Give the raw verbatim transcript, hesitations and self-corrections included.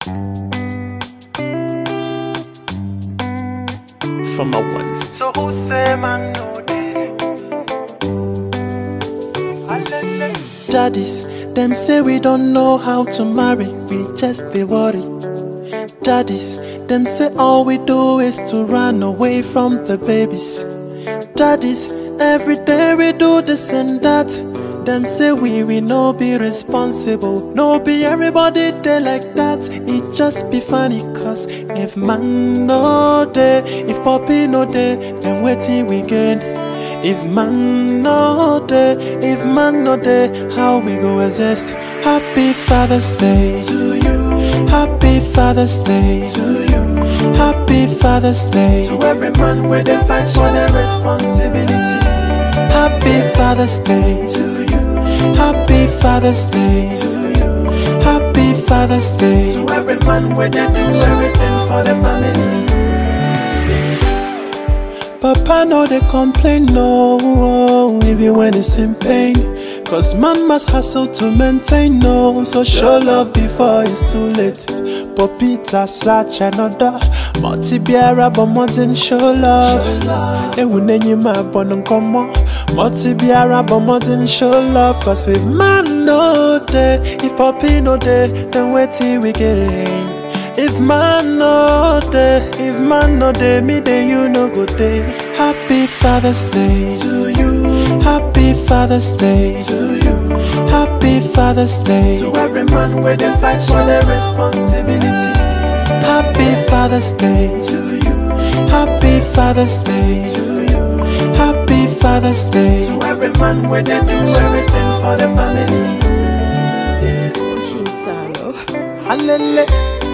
From a one. So who say man no day? Daddies, them say we don't know how to marry, we just they worry. Daddies, them say all we do is to run away from the babies. Daddies, every day we do this and that. Them say we we no be responsible, no be everybody dey like that. It just be funny cause if man no dey, if puppy no dey, then wetin we gain? If man no dey, if man no dey, how we go exist? Happy Father's Day to you. Happy Father's Day to you. Happy Father's Day to every man where they fight for their responsibility. Happy Father's Day to you. Happy Father's Day to you. Happy Father's Day to every man where they do everything for the family. Papa no they complain no, even when it's in pain. Cause man must hustle to maintain no. So show love before it's too late. Popita such another Multi biara but more than show love. E wunenyi ma bonon komo Multi biara but more than show love. Cause if man no day, if puppy no day, then wait till we gain. If man no day, if man no day, me day you no go day. Happy Father's Day to you. Happy Father's Day to you. Happy Father's Day to every man where they fight for their responsibility. Happy Father's Day to you. Happy Father's Day to you. Happy Father's Day to every man where they do everything for the family. Yeah. Chinzano. Hallelujah.